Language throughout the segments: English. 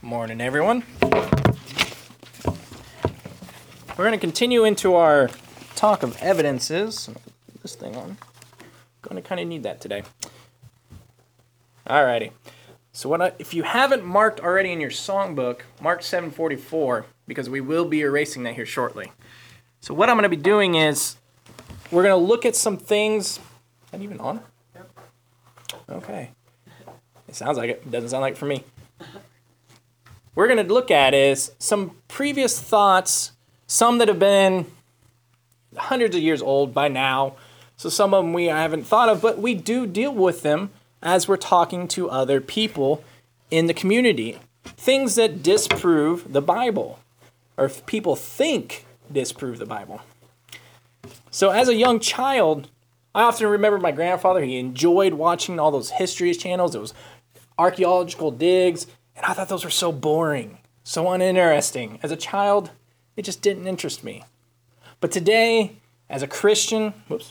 Morning, everyone. We're going to continue into our talk of evidences. Put this thing on. Going to kind of need that today. Alrighty. So if you haven't marked already in your songbook, mark 744, because we will be erasing that here shortly. So what I'm going to be doing is, we're going to look at some things. Is that even on? Yep. Okay. It sounds like it. It doesn't sound like it for me. We're going to look at is some previous thoughts, some that have been hundreds of years old by now. So some of them we haven't thought of, but we do deal with them as we're talking to other people in the community. Things that disprove the Bible, or if people think disprove the Bible. So as a young child, I often remember my grandfather. He enjoyed watching all those history channels, those archaeological digs, and I thought those were so boring, so uninteresting. As a child, it just didn't interest me. But today, as a Christian,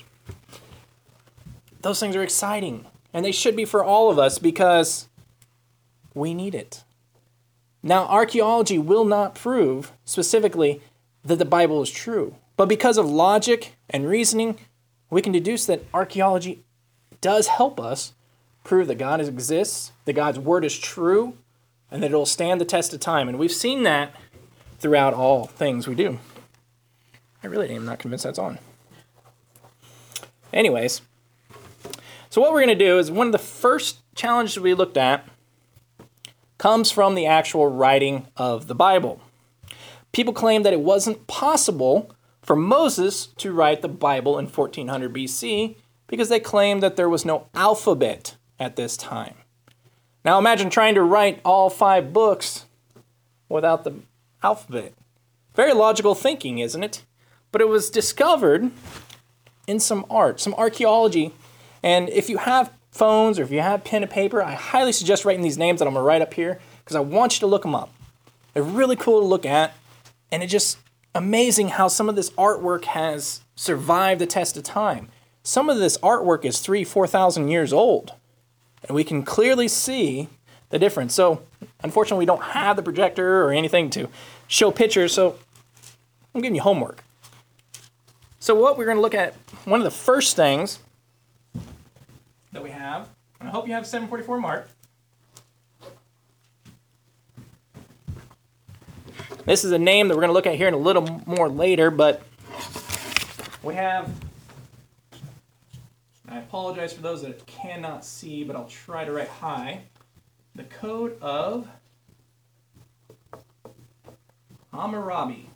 those things are exciting, and they should be for all of us because we need it. Now, archaeology will not prove specifically that the Bible is true, but because of logic and reasoning, we can deduce that archaeology does help us prove that God exists, that God's word is true, and that it will stand the test of time. And we've seen that throughout all things we do. I really am not convinced that's on. Anyways, so what we're going to do is one of the first challenges we looked at comes from the actual writing of the Bible. People claim that it wasn't possible for Moses to write the Bible in 1400 BC because they claimed that there was no alphabet at this time. Now imagine trying to write all 5 books without the alphabet. Very logical thinking, isn't it? But it was discovered in some art, some archaeology. And if you have phones or if you have pen and paper, I highly suggest writing these names that I'm going to write up here because I want you to look them up. They're really cool to look at, and it's just amazing how some of this artwork has survived the test of time. Some of this artwork is 4,000 years old, and we can clearly see the difference. So, unfortunately, we don't have the projector or anything to show pictures, so I'm giving you homework. So what we're going to look at, one of the first things that we have, and I hope you have 744 marked. This is a name that we're going to look at here in a little more later, but we have, I apologize for those that cannot see, but I'll try to write high, the Code of Hammurabi.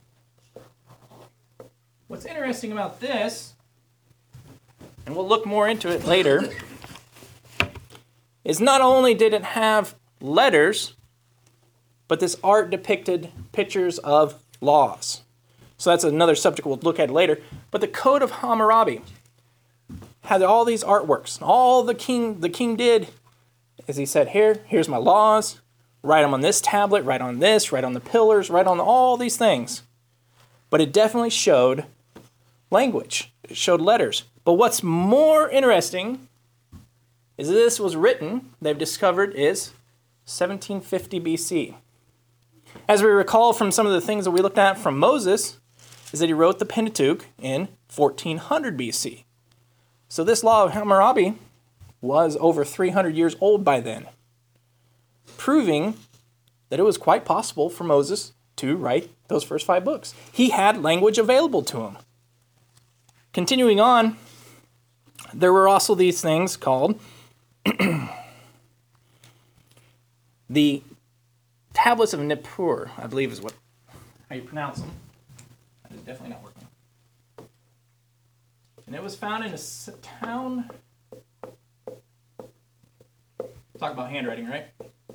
What's interesting about this, and we'll look more into it later, is not only did it have letters, but this art depicted pictures of laws. So that's another subject we'll look at later. But the Code of Hammurabi had all these artworks. All the king did is he said, here's my laws, write them on this tablet, write on this, write on the pillars, write on all these things. But it definitely showed language. It showed letters. But what's more interesting is this was written, they've discovered, is 1750 BC. As we recall from some of the things that we looked at from Moses, is that he wrote the Pentateuch in 1400 BC. So this law of Hammurabi was over 300 years old by then, proving that it was quite possible for Moses to write those first 5 books. He had language available to him. Continuing on, there were also these things called the Tablets of Nippur, I believe is how you pronounce them. That is definitely not working. And it was found in a town. Talk about handwriting, right?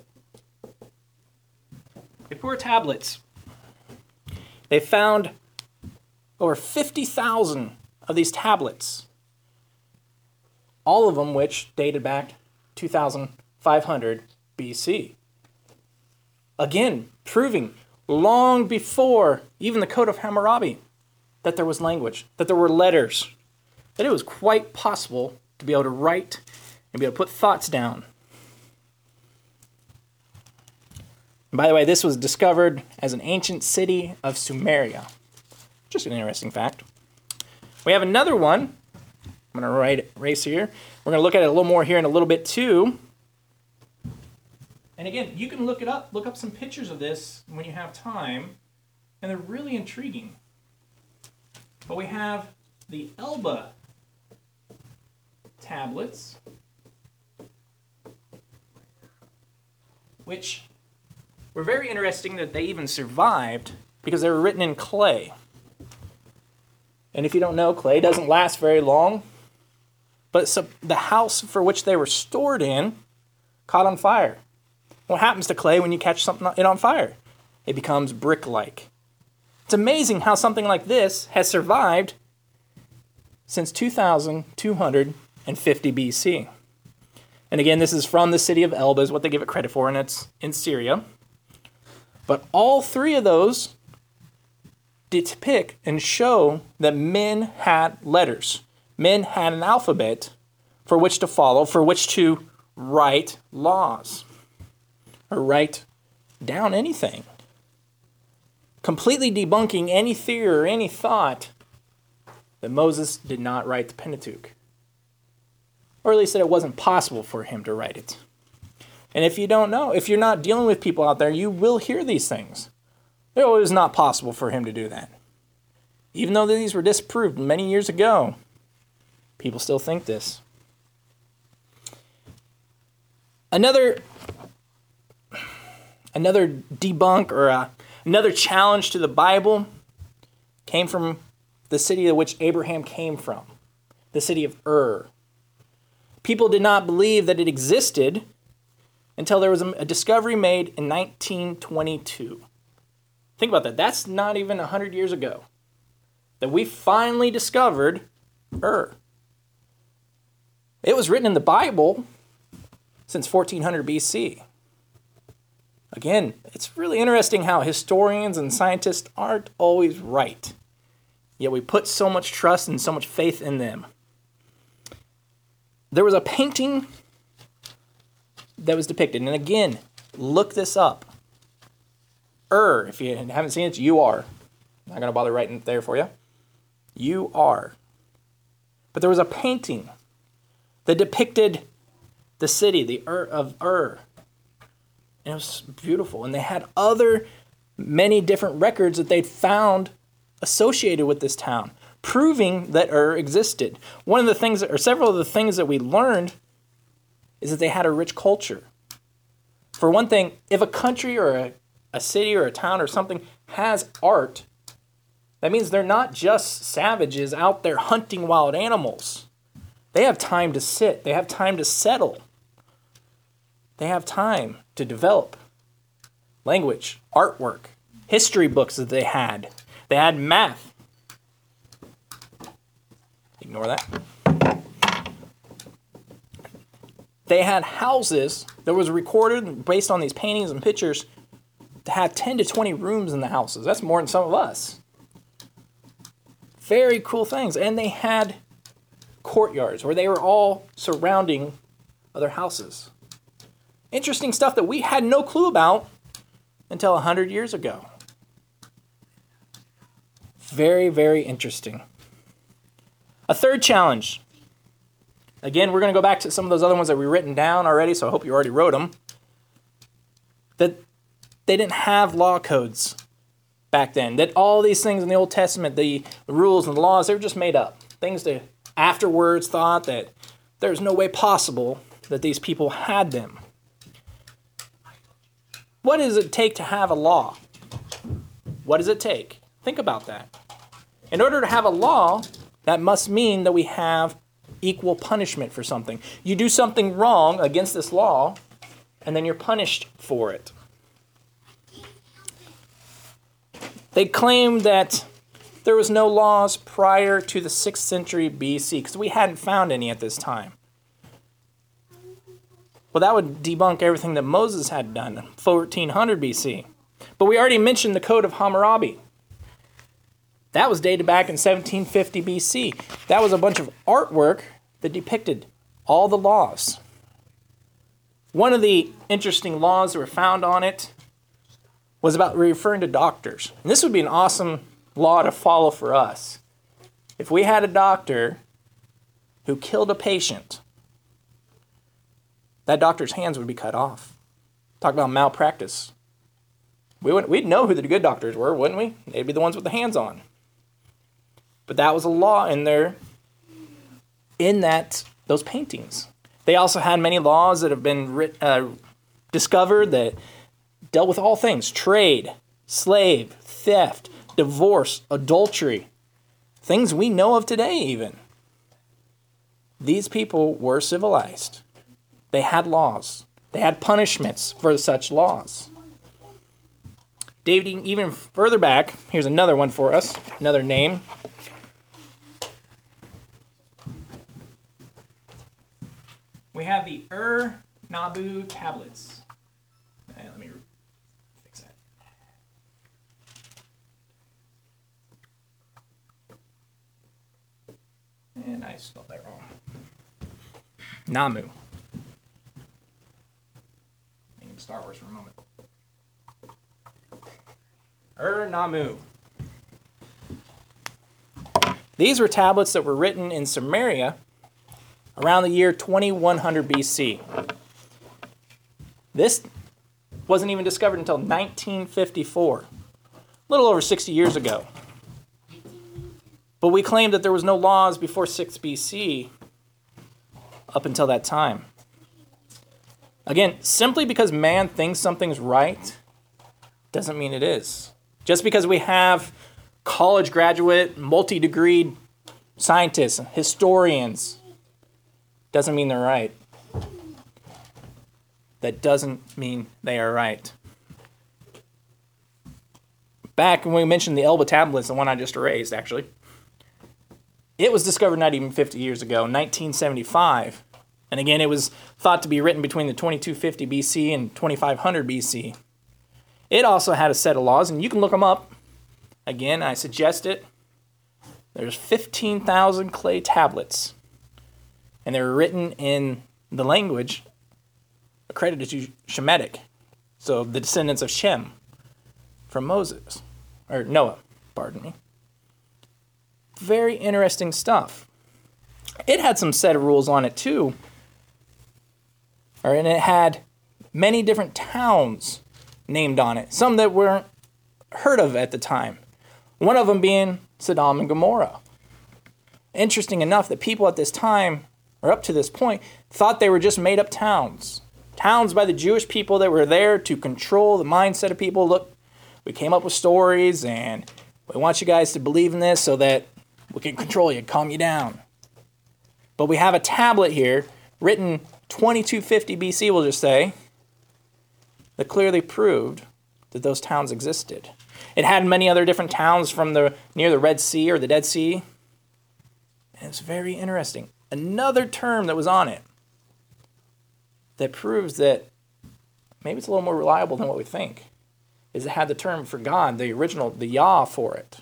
Nippur tablets. They found over 50,000 of these tablets, all of them which dated back 2,500 BC. Again, proving long before even the Code of Hammurabi that there was language, that there were letters, that it was quite possible to be able to write and be able to put thoughts down. By the way, this was discovered as an ancient city of Sumeria. Just an interesting fact. We have another one. I'm going to erase here. We're going to look at it a little more here in a little bit too. And again, you can look it up. Look up some pictures of this when you have time. And they're really intriguing. But we have the Elba tablets, which were very interesting that they even survived because they were written in clay. And if you don't know, clay doesn't last very long. But so the house for which they were stored in caught on fire. What happens to clay when you catch something on fire? It becomes brick-like. It's amazing how something like this has survived since 2250 BC. And again, this is from the city of Elba, is what they give it credit for, and it's in Syria. But all three of those depict and show that men had letters. Men had an alphabet for which to follow, for which to write laws, or write down anything. Completely debunking any theory or any thought that Moses did not write the Pentateuch. Or at least that it wasn't possible for him to write it. And if you don't know, if you're not dealing with people out there, you will hear these things. It was not possible for him to do that. Even though these were disproved many years ago, people still think this. Another debunk or another challenge to the Bible came from the city of which Abraham came from, the city of Ur. People did not believe that it existed until there was a discovery made in 1922. Think about that. That's not even 100 years ago that we finally discovered Ur. It was written in the Bible since 1400 BC. Again, it's really interesting how historians and scientists aren't always right. Yet we put so much trust and so much faith in them. There was a painting that was depicted. And again, look this up. Ur, if you haven't seen it, you are. I'm not going to bother writing it there for you. You are. But there was a painting that depicted the city, the Ur of Ur. And it was beautiful. And they had many different records that they'd found associated with this town, proving that Ur existed. Several of the things that we learned is that they had a rich culture. For one thing, if a country or a city or a town or something has art, that means they're not just savages out there hunting wild animals. They have time to sit. They have time to settle. They have time to develop language, artwork, history books that they had. They had math. Ignore that. They had houses that was recorded based on these paintings and pictures to have 10 to 20 rooms in the houses. That's more than some of us. Very cool things. And they had courtyards where they were all surrounding other houses. Interesting stuff that we had no clue about until 100 years ago. Very, very interesting. A third challenge. Again, we're going to go back to some of those other ones that we've written down already, so I hope you already wrote them. That they didn't have law codes back then. That all these things in the Old Testament, the rules and the laws, they were just made up. Things that afterwards thought that there's no way possible that these people had them. What does it take to have a law? What does it take? Think about that. In order to have a law, that must mean that we have equal punishment for something. You do something wrong against this law, and then you're punished for it. They claim that there was no laws prior to the 6th century BC, because we hadn't found any at this time. Well, that would debunk everything that Moses had done in 1400 BC. But we already mentioned the Code of Hammurabi. That was dated back in 1750 BC. That was a bunch of artwork that depicted all the laws. One of the interesting laws that were found on it was about referring to doctors. And this would be an awesome law to follow for us. If we had a doctor who killed a patient, that doctor's hands would be cut off. Talk about malpractice. We'd know who the good doctors were, wouldn't we? They'd be the ones with the hands on. But that was a law in there, in those paintings. They also had many laws that have been discovered that dealt with all things: trade, slave, theft, divorce, adultery, things we know of today even. These people were civilized. They had laws. They had punishments for such laws. Dating even further back, here's another one for us, another name. We have the Nabu tablets. Let me fix that. And I spelled that wrong. Namu. Thinking Star Wars for a moment. Namu. These were tablets that were written in Sumeria around the year 2100 BC. This wasn't even discovered until 1954, a little over 60 years ago. But we claim that there was no laws before 6 BC up until that time. Again, simply because man thinks something's right doesn't mean it is. Just because we have college graduate, multi-degreed scientists, historians, doesn't mean they're right. That doesn't mean they are right. Back when we mentioned the Elba tablets, the one I just erased, actually, it was discovered not even 50 years ago, 1975. And again, it was thought to be written between the 2250 BC and 2500 BC. It also had a set of laws, and you can look them up. Again, I suggest it. There's 15,000 clay tablets, and they're written in the language accredited to Shemitic, so the descendants of Shem from Noah, pardon me. Very interesting stuff. It had some set of rules on it too, and it had many different towns named on it, some that weren't heard of at the time. One of them being Sodom and Gomorrah. Interesting enough that people at this time, or up to this point, thought they were just made up towns. Towns by the Jewish people that were there to control the mindset of people. Look, we came up with stories and we want you guys to believe in this so that we can control you, calm you down. But we have a tablet here, written 2250 BC, we'll just say, that clearly proved that those towns existed. It had many other different towns from near the Red Sea or the Dead Sea. And it's very interesting. Another term that was on it that proves that maybe it's a little more reliable than what we think is it had the term for God, the original, the Yah for it.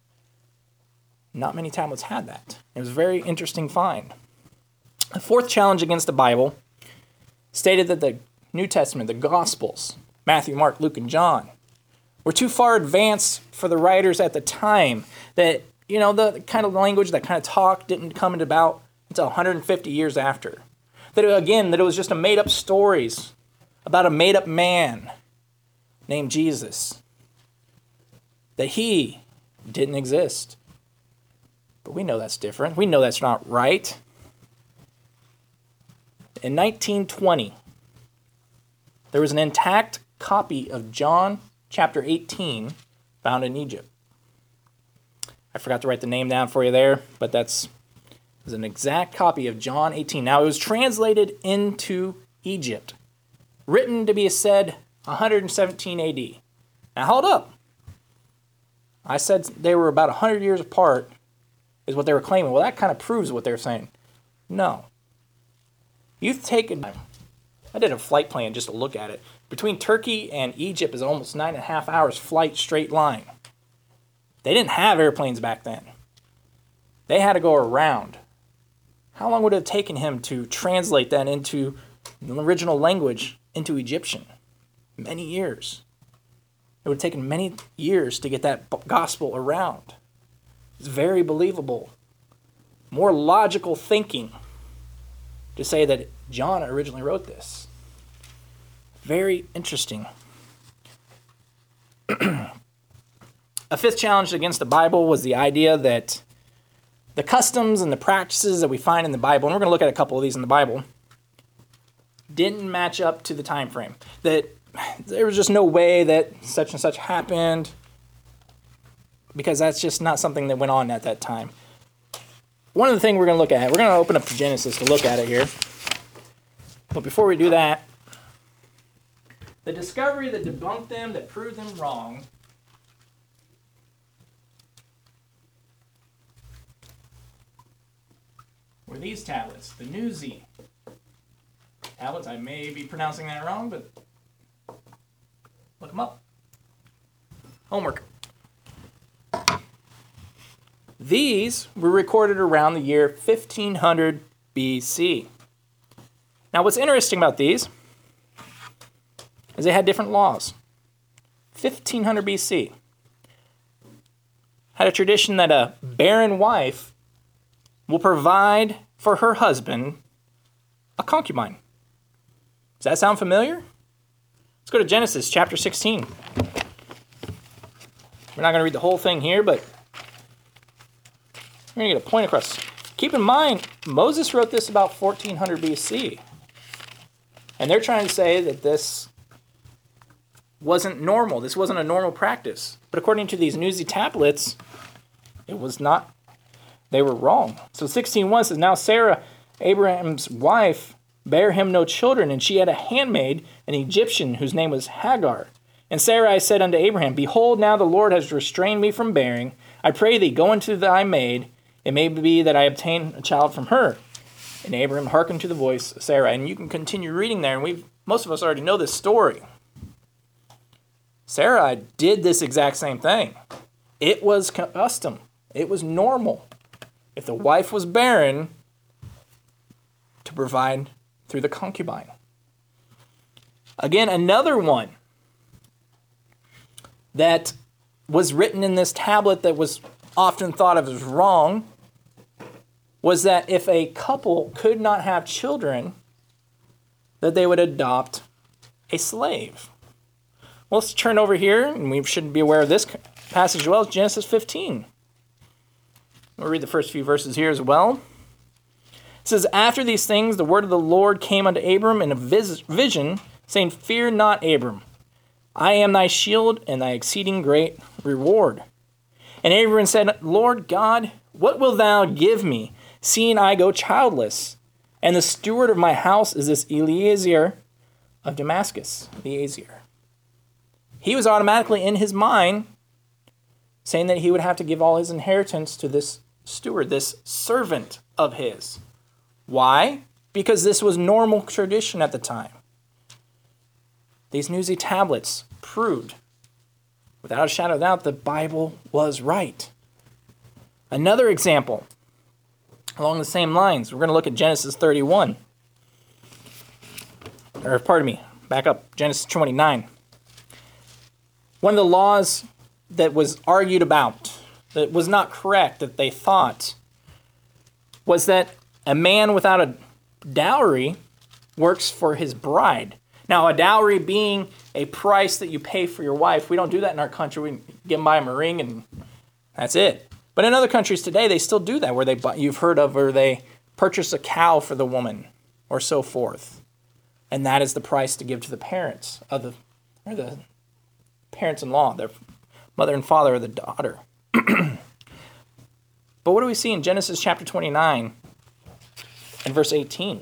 Not many tablets had that. It was a very interesting find. The fourth challenge against the Bible stated that the New Testament, the Gospels, Matthew, Mark, Luke, and John, were too far advanced for the writers at the time. That, the kind of language, that kind of talk didn't come about until 150 years after. That it was just a made-up stories about a made-up man named Jesus. That he didn't exist. But we know that's different. We know that's not right. In 1920, there was an intact copy of John chapter 18 found in Egypt. I forgot to write the name down for you there, but it was an exact copy of John 18. Now, it was translated into Egypt, written to be said 117 AD. Now, hold up. I said they were about 100 years apart is what they were claiming. Well, that kind of proves what they're saying. No. You've taken... I did a flight plan just to look at it. Between Turkey and Egypt is almost 9.5 hours flight straight line. They didn't have airplanes back then. They had to go around. How long would it have taken him to translate that into the original language into Egyptian? Many years. It would have taken many years to get that gospel around. It's very believable. More logical thinking to say that John originally wrote this. Very interesting. A fifth challenge against the Bible was the idea that the customs and the practices that we find in the Bible, and we're going to look at a couple of these in the Bible, didn't match up to the time frame. That there was just no way that such and such happened, because that's just not something that went on at that time. One of the things we're going to look at, we're going to open up to Genesis to look at it here. But before we do that, the discovery that debunked them, that proved them wrong, were these tablets, the Nuzi tablets. I may be pronouncing that wrong, but look them up. Homework. These were recorded around the year 1500 BC. Now, what's interesting about these is they had different laws. 1500 BC had a tradition that a barren wife will provide for her husband a concubine. Does that sound familiar? Let's go to Genesis chapter 16. We're not going to read the whole thing here, but we're going to get a point across. Keep in mind, Moses wrote this about 1400 BC. And they're trying to say that this wasn't normal. This wasn't a normal practice. But according to these Nuzi tablets, it was not. They were wrong. So 16:1 says, Now Sarah, Abraham's wife, bare him no children, and she had a handmaid, an Egyptian, whose name was Hagar. And Sarai said unto Abraham, Behold, now the Lord has restrained me from bearing. I pray thee, go unto thy maid. It may be that I obtain a child from her. And Abraham hearkened to the voice of Sarai. And you can continue reading there, and most of us already know this story. Sarai did this exact same thing. It was custom. It was normal. If the wife was barren, to provide through the concubine. Again, another one that was written in this tablet that was often thought of as wrong was that if a couple could not have children, that they would adopt a slave. Well, let's turn over here, and we should be aware of this passage as well. It's Genesis 15. We'll read the first few verses here as well. It says, After these things, the word of the Lord came unto Abram in a vision, saying, Fear not, Abram. I am thy shield and thy exceeding great reward. And Abram said, Lord God, what wilt thou give me, seeing I go childless? And the steward of my house is this Eliezer of Damascus. Eliezer. He was automatically in his mind saying that he would have to give all his inheritance to this steward, this servant of his. Why? Because this was normal tradition at the time. These Nuzi tablets proved, without a shadow of doubt, the Bible was right. Another example, along the same lines, we're going to look at Genesis 31. Or, pardon me, back up, Genesis 29. One of the laws that was argued about, that was not correct, that they thought, was that a man without a dowry works for his bride. Now, a dowry being a price that you pay for your wife. We don't do that in our country. We give them buy them a ring and that's it. But in other countries today, they still do that, where you've heard of, where they purchase a cow for the woman or so forth. And that is the price to give to the parents of the parents-in-law, their mother and father of the daughter. But what do we see in Genesis chapter 29 and verse 18?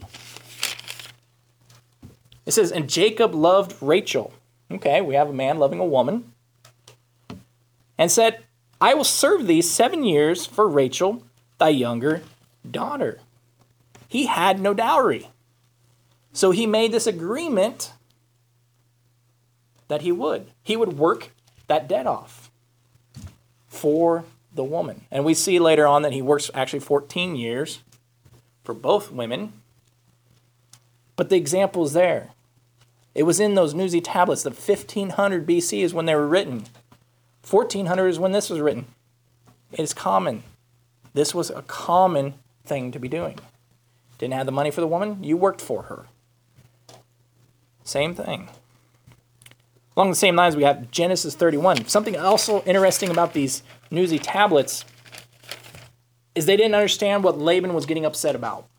It says, And Jacob loved Rachel. Okay, we have a man loving a woman. And said, I will serve thee 7 years for Rachel, thy younger daughter. He had no dowry. So he made this agreement that he would work that debt off for the woman. And we see later on that he works actually 14 years for both women. But the example is there. It was in those Nuzi tablets. The 1500 BC is when they were written. 1400 is when this was written. It is common. This was a common thing to be doing. Didn't have the money for the woman? You worked for her. Same thing. Along the same lines, we have Genesis 31. Something also interesting about these Nuzi tablets is they didn't understand what Laban was getting upset about.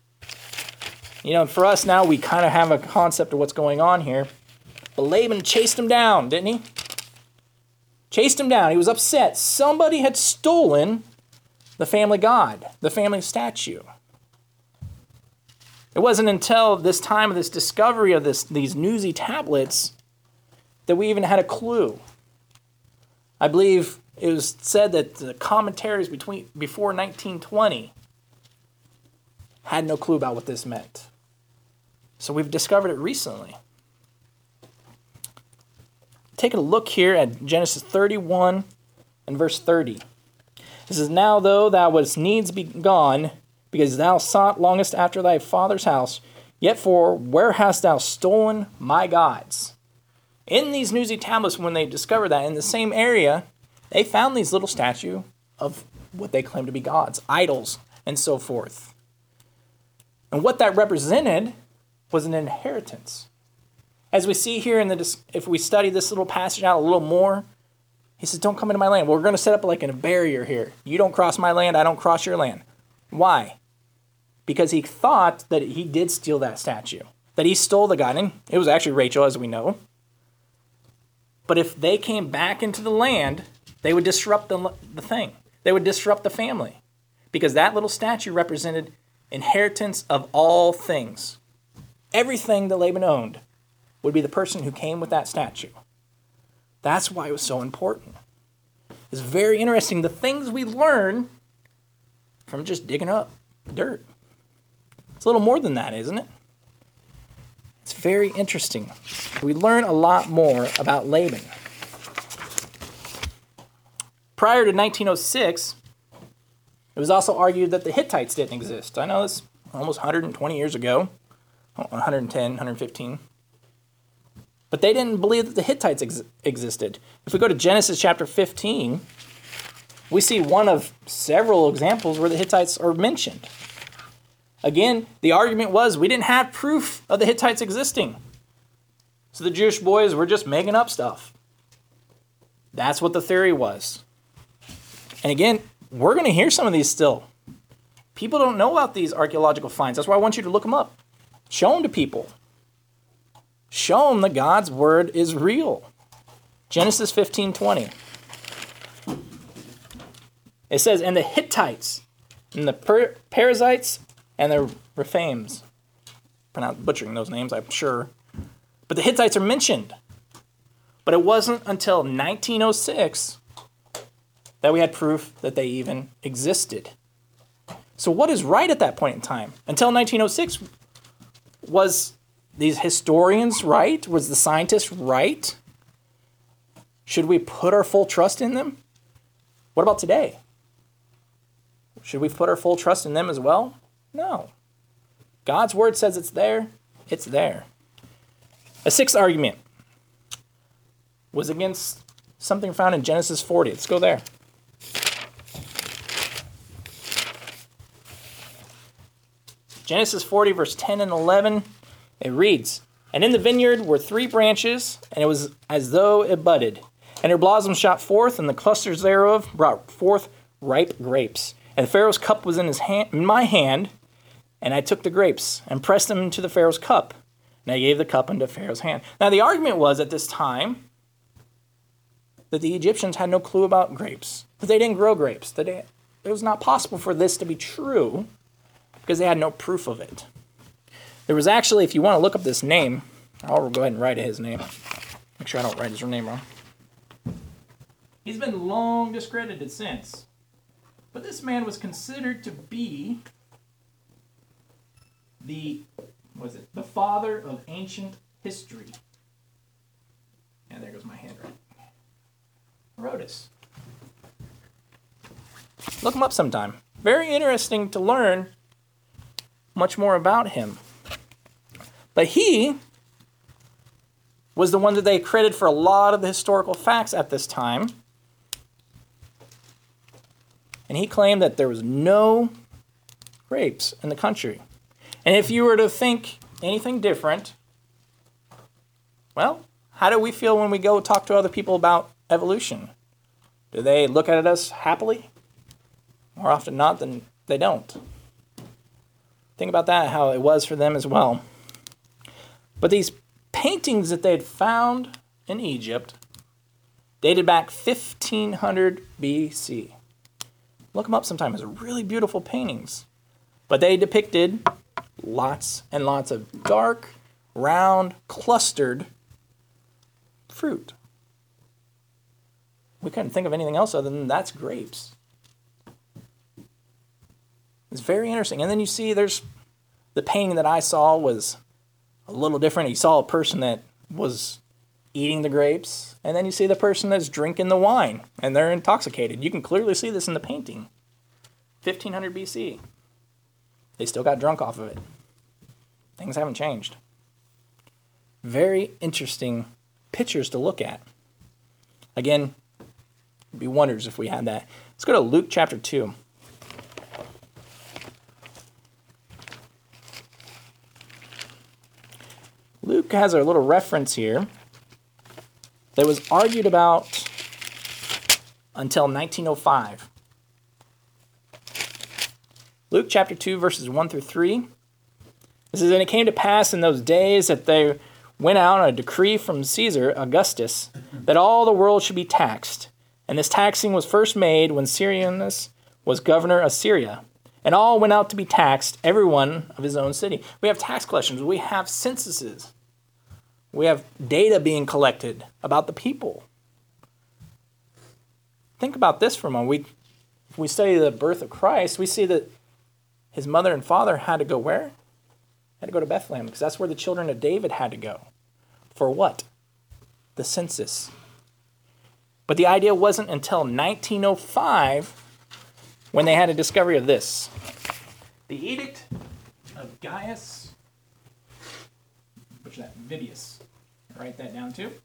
For us now, we kind of have a concept of what's going on here. But Laban chased him down, didn't he? Chased him down. He was upset. Somebody had stolen the family god, the family statue. It wasn't until this time of this discovery of these Nuzi tablets that we even had a clue. I believe it was said that the commentaries before 1920 had no clue about what this meant. So we've discovered it recently. Taking a look here at Genesis 31 and verse 30. It says, "Now though thou wouldst needs be gone, because thou sought longest after thy father's house, yet for where hast thou stolen my gods?" In these Nuzi tablets, when they discovered that, in the same area, they found these little statues of what they claimed to be gods, idols, and so forth. And what that represented was an inheritance. As we see here, if we study this little passage out a little more, he says, don't come into my land. Well, we're going to set up like a barrier here. You don't cross my land, I don't cross your land. Why? Because he thought that he did steal that statue, that he stole the god. And it was actually Rachel, as we know. But if they came back into the land, they would disrupt the thing. They would disrupt the family. Because that little statue represented inheritance of all things. Everything that Laban owned would be the person who came with that statue. That's why it was so important. It's very interesting, the things we learn from just digging up dirt. It's a little more than that, isn't it? It's very interesting. We learn a lot more about Laban. Prior to 1906, it was also argued that the Hittites didn't exist. I know this almost 120 years ago, 110, 115. But they didn't believe that the Hittites existed. If we go to Genesis chapter 15, we see one of several examples where the Hittites are mentioned. Again, the argument was we didn't have proof of the Hittites existing. So the Jewish boys were just making up stuff. That's what the theory was. And again, we're going to hear some of these still. People don't know about these archaeological finds. That's why I want you to look them up. Show them to people. Show them that God's word is real. Genesis 15:20. It says, "And the Hittites, and the Perizzites, and the Rephaims." Butchering those names, I'm sure. But the Hittites are mentioned. But it wasn't until 1906 that we had proof that they even existed. So what is right at that point in time? Until 1906, was these historians right? Was the scientists right? Should we put our full trust in them? What about today? Should we put our full trust in them as well? No. God's word says it's there. It's there. A sixth argument was against something found in Genesis 40. Let's go there. Genesis 40, verse 10 and 11, it reads, "And in the vineyard were 3 branches, and it was as though it budded. And her blossoms shot forth, and the clusters thereof brought forth ripe grapes. And the Pharaoh's cup was in my hand, and I took the grapes, and pressed them into the Pharaoh's cup. And I gave the cup into Pharaoh's hand." Now the argument was at this time that the Egyptians had no clue about grapes, that they didn't grow grapes, that it was not possible for this to be true, because they had no proof of it. There was actually, if you want to look up this name, I'll go ahead and write his name. Make sure I don't write his name wrong. He's been long discredited since. But this man was considered to be the father of ancient history. And there goes my handwriting. Herodotus. Look him up sometime. Very interesting to learn much more about him. But he was the one that they credited for a lot of the historical facts at this time. And he claimed that there was no grapes in the country. And if you were to think anything different, well, how do we feel when we go talk to other people about evolution? Do they look at us happily? More often not than they don't. Think about that, how it was for them as well. But these paintings that they had found in Egypt dated back 1500 BC. Look them up sometime. They're really beautiful paintings. But they depicted lots and lots of dark, round, clustered fruit. We couldn't think of anything else other than that's grapes. It's very interesting. And then you see there's the painting that I saw was a little different. You saw a person that was eating the grapes, and then you see the person that's drinking the wine, and they're intoxicated. You can clearly see this in the painting. 1500 BC. They still got drunk off of it. Things haven't changed. Very interesting pictures to look at. Again, it'd be wonders if we had that. Let's go to Luke chapter 2. Luke has a little reference here that was argued about until 1905. Luke chapter 2, verses 1 through 3. This is, and it came to pass in those days that there went out a decree from Caesar Augustus that all the world should be taxed. And this taxing was first made when Cyrenius was governor of Syria. And all went out to be taxed, every one of his own city. We have tax collections. We have censuses. We have data being collected about the people. Think about this for a moment. If we study the birth of Christ, we see that his mother and father had to go where? Had to go to Bethlehem, because that's where the children of David had to go. For what? The census. But the idea wasn't until 1905 when they had a discovery of this. The Edict of Gaius, which is that, Vibius. Write that down too.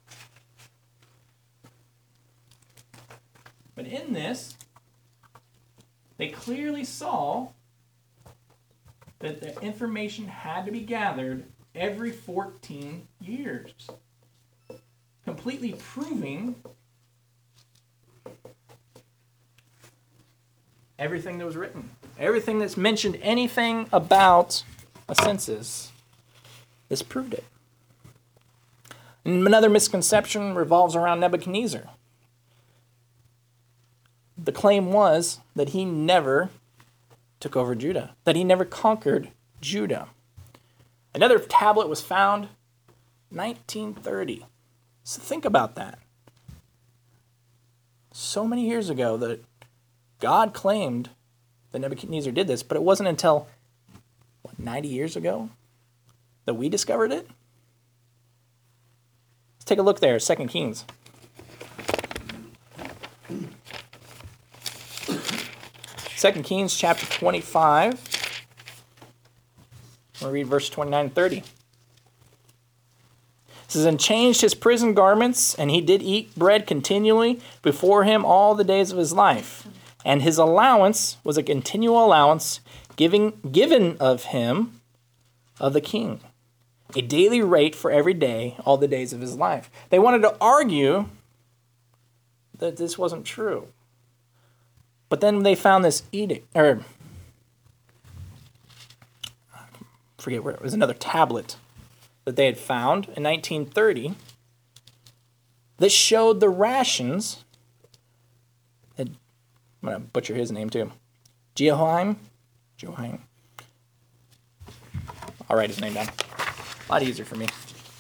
But in this, they clearly saw that the information had to be gathered every 14 years. Completely proving everything that was written. Everything that's mentioned anything about a census, this proved it. And another misconception revolves around Nebuchadnezzar. The claim was that he never took over Judah, that he never conquered Judah. Another tablet was found 1930. So think about that. So many years ago that God claimed that Nebuchadnezzar did this, but it wasn't until 90 years ago that we discovered it? Let's take a look there, 2 Kings. 2 Kings chapter 25. We'll read verse 29 and 30. It says, and changed his prison garments, and he did eat bread continually before him all the days of his life. And his allowance was a continual allowance given of him of the king, a daily rate for every day, all the days of his life. They wanted to argue that this wasn't true. But then they found this edict, or I forget where it was, another tablet that they had found in 1930 that showed the rations. I'm going to butcher his name too. Jehoiam. I'll write his name down. A lot easier for me.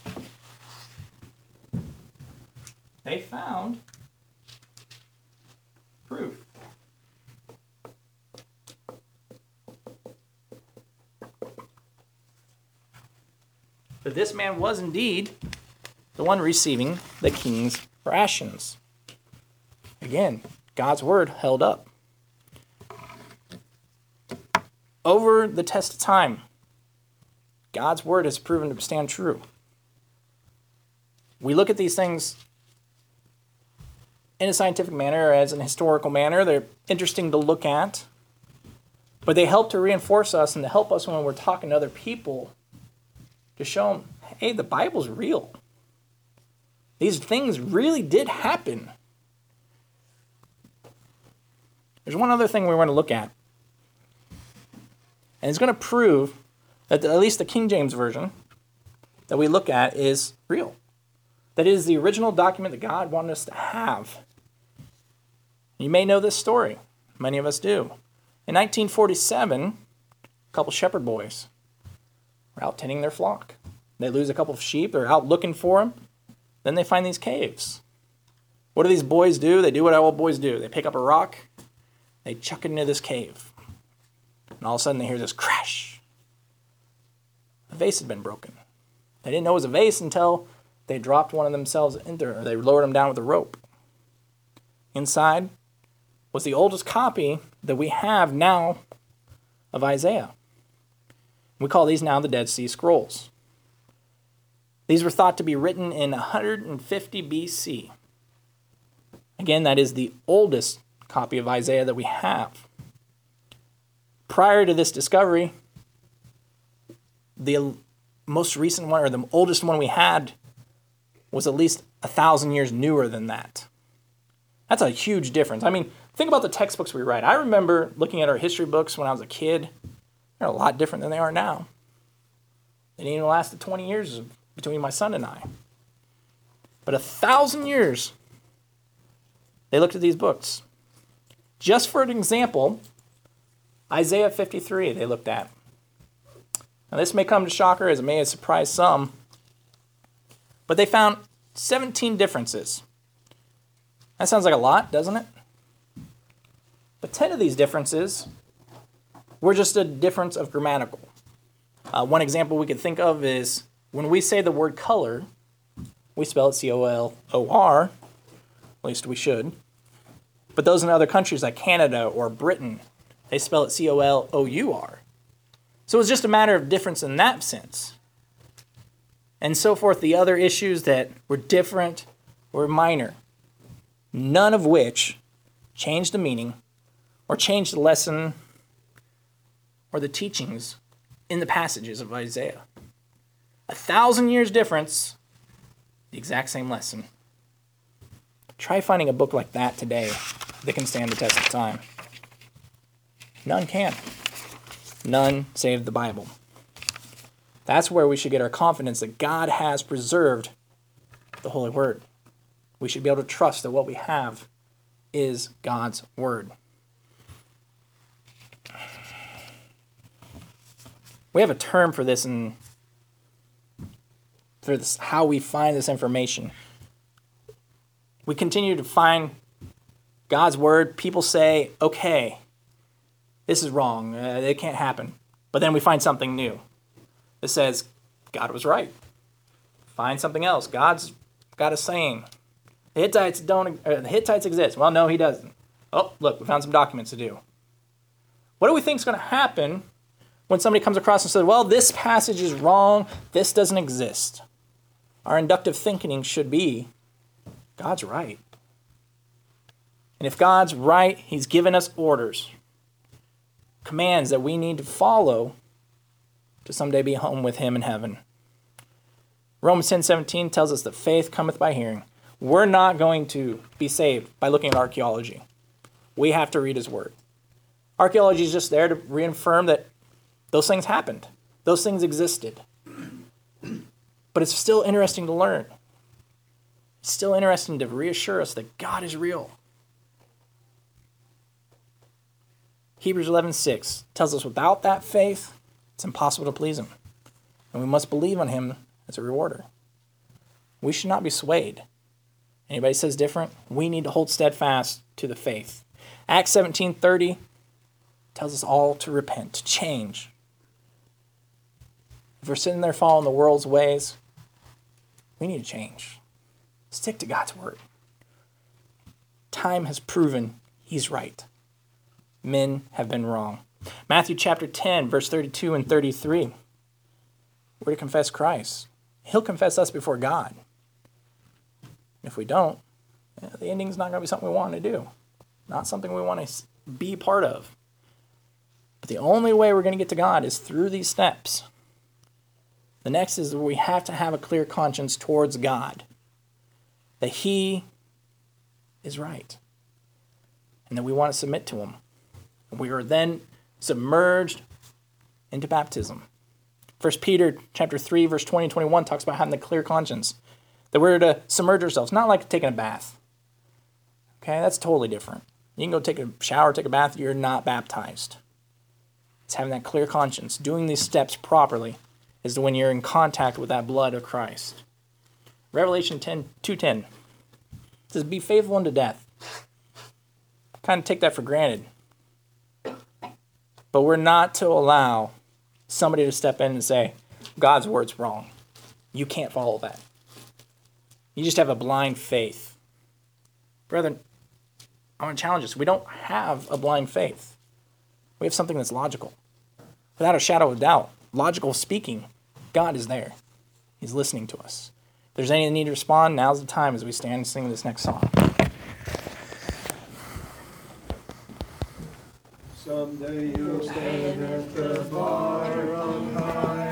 They found proof that this man was indeed the one receiving the king's rations. Again, God's word held up. Over the test of time, God's word has proven to stand true. We look at these things in a scientific manner or as an historical manner. They're interesting to look at, but they help to reinforce us and to help us when we're talking to other people to show them, hey, the Bible's real. These things really did happen. There's one other thing we want to look at, and it's going to prove that at least the King James Version that we look at is real. That is the original document that God wanted us to have. You may know this story. Many of us do. In 1947, a couple shepherd boys were out tending their flock. They lose a couple of sheep. They're out looking for them. Then they find these caves. What do these boys do? They do what all boys do. They pick up a rock. They chuck it into this cave. And all of a sudden they hear this crash. The vase had been broken. They didn't know it was a vase until they dropped one of themselves into it, or they lowered them down with a rope. Inside was the oldest copy that we have now of Isaiah. We call these now the Dead Sea Scrolls. These were thought to be written in 150 BC. Again, that is the oldest copy of Isaiah that we have. Prior to this discovery, the most recent one, or the oldest one we had, was at least 1,000 years newer than that. That's a huge difference. I mean, think about the textbooks we write. I remember looking at our history books when I was a kid. They're a lot different than they are now. They didn't even last 20 years between my son and I. But 1,000 years, they looked at these books. Just for an example, Isaiah 53 they looked at. Now this may come to shocker, as it may have surprised some, but they found 17 differences. That sounds like a lot, doesn't it? But 10 of these differences were just a difference of grammatical. One example we could think of is when we say the word color, we spell it C-O-L-O-R, at least we should. But those in other countries like Canada or Britain, they spell it C-O-L-O-U-R. So it's just a matter of difference in that sense. And so forth, the other issues that were different were minor, none of which changed the meaning or changed the lesson or the teachings in the passages of Isaiah. 1,000 years difference, the exact same lesson. Try finding a book like that today that can stand the test of time. None can. None save the Bible. That's where we should get our confidence that God has preserved the Holy Word. We should be able to trust that what we have is God's Word. We have a term for this, and for this, how we find this information. We continue to find God's Word. People say, okay, this is wrong. It can't happen. But then we find something new that says God was right. Find something else. God's got a saying. The Hittites exist. Well, no, he doesn't. Oh, look, we found some documents to do. What do we think is going to happen when somebody comes across and says, well, this passage is wrong, this doesn't exist? Our inductive thinking should be, God's right. And if God's right, he's given us orders, commands that we need to follow to someday be home with him in heaven. Romans 10:17 tells us that faith cometh by hearing. We're not going to be saved by looking at archaeology. We have to read his word. Archaeology is just there to reaffirm that those things happened. Those things existed. But it's still interesting to learn. It's still interesting to reassure us that God is real. Hebrews 11:6 tells us without that faith, it's impossible to please him. And we must believe on him as a rewarder. We should not be swayed. Anybody says different, we need to hold steadfast to the faith. Acts 17:30 tells us all to repent, to change. If we're sitting there following the world's ways, we need to change. Stick to God's word. Time has proven he's right. Men have been wrong. Matthew chapter 10, verse 32 and 33. We're to confess Christ. He'll confess us before God. If we don't, the ending's not going to be something we want to do. Not something we want to be part of. But the only way we're going to get to God is through these steps. The next is that we have to have a clear conscience towards God. That He is right. And that we want to submit to Him. We are then submerged into baptism. 1 Peter chapter 3, verse 20 and 21 talks about having a clear conscience. That we're to submerge ourselves, not like taking a bath. Okay, that's totally different. You can go take a shower, take a bath, you're not baptized. It's having that clear conscience. Doing these steps properly is when you're in contact with that blood of Christ. Revelation 2:10 says, be faithful unto death. Kind of take that for granted. But we're not to allow somebody to step in and say, God's word's wrong. You can't follow that. You just have a blind faith. Brethren, I want to challenge us. We don't have a blind faith. We have something that's logical. Without a shadow of doubt, logical speaking, God is there. He's listening to us. If there's any need to respond, now's the time as we stand and sing this next song. Someday you'll stand at the bar on high.